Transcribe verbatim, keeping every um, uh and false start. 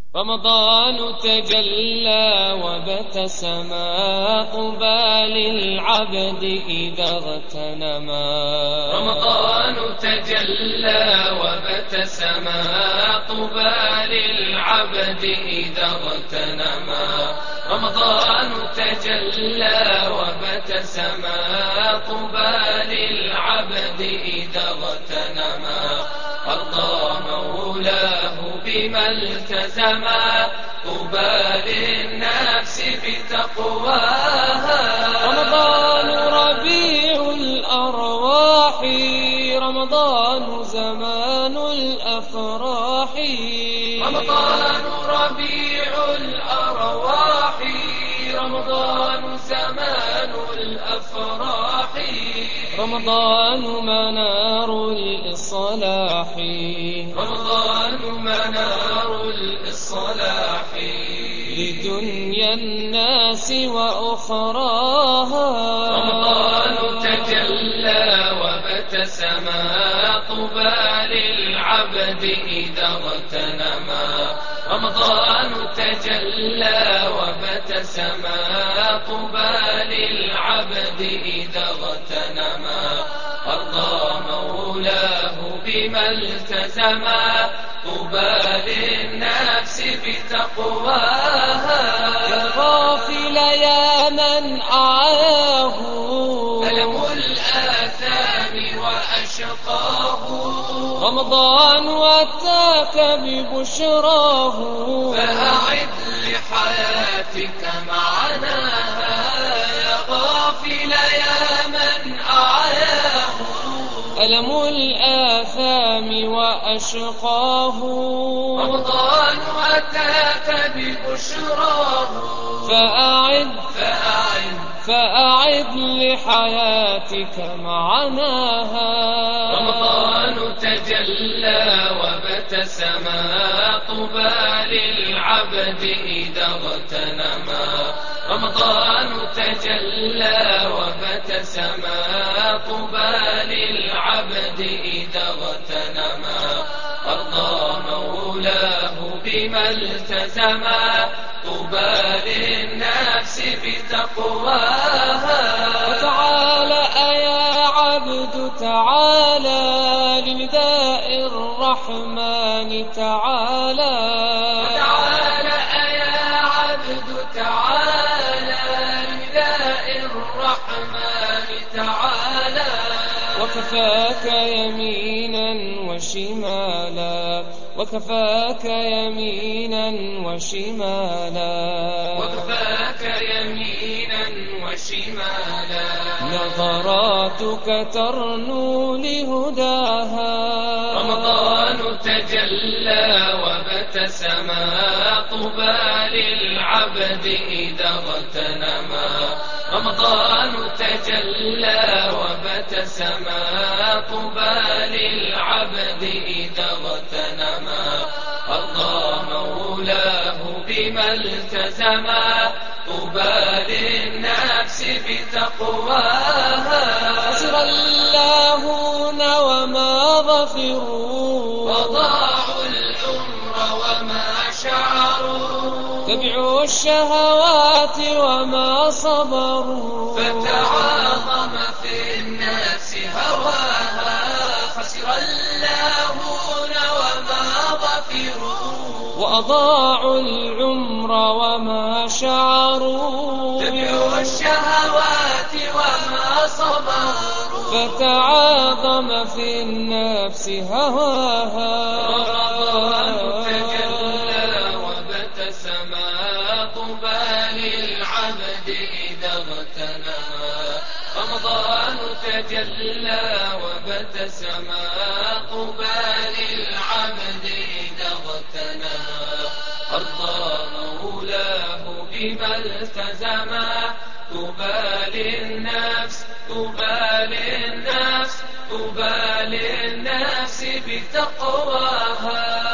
رمضان تجلى وابتسما طوبى للعبد إذا اغتنما. رمضان تجلى وابتسما طوبى للعبد إذا اغتنما. رمضان تجلى وابتسما طوبى للعبد إذا اغتنما. أرضى مولاه بما التزما طوبى للنفس بتقواها. رمضان ربيع الأرواح رمضان زمان الأفراح. رمضان ربيع الأرواح رمضان زمان الأفراح. رمضان منار الإصلاح رمضان منار الإصلاح لدنيا الناس وأخراها. رمضان تجلى وابتسما طوبى للعبد إذا اغتنما. رمضان تجلى وابتسما طوبى للعبد إذا اغتنما. أرضى مولاه بما التزما طوبى للنفس بتقواها. يا غافل يا من أعاه ألم الآثام وأشقاه. رمضان أتاك ببشراه فأعد لحياتك معناها. يا غافل يا من أعاه ألم الآثام وأشقاه. رمضان أتاك ببشراه فأعد فأعد فأعد لحياتك معناها. رمضان تجلى وابتسما طوبى للعبد إذا اغتنما. رمضان تجلى وابتسما طوبى للعبد إذا اغتنما. أرضى مولاه بما التزما طوبى للنفس بتقواها. فتعالى يا عبد تعالى لنداء الرحمن تعالى. فتعالى يا عبد تعالى لنداء الرحمن تعالى. وكفاك يمينا وشمالا وكفاك يمينا وشمالا وكفاك يمينا وشمالا. نظراتك ترنو لهداها. رمضان تجلى وابتسما طوبى للعبد إذا اغتنما. رمضان تجلى وابتسما طوبى للعبد إذا اغتنما. أرضى مولاه بما التزما طوبى للنفس بتقواها. خسر اللاهون وما ظفروا وضاعوا العمر وما شعروا. تبعوا الشهوات وما صبروا فتعاظم في الناس هواها. خسر اللاهون وما ظفروا وأضاعوا العمر وما شعروا. تبعوا الشهوات وما صبروا فتعاظم في النفس هواها. رمضان تجلى وابتسما طوبى للعبد إذا اغتنما. رمضان تجلى وابتسما طوبى للعبد إذا اغتنما. أرضى مولاه بما التزما طوبى للنفس طوبى للنفس طوبى للنفس بتقواها.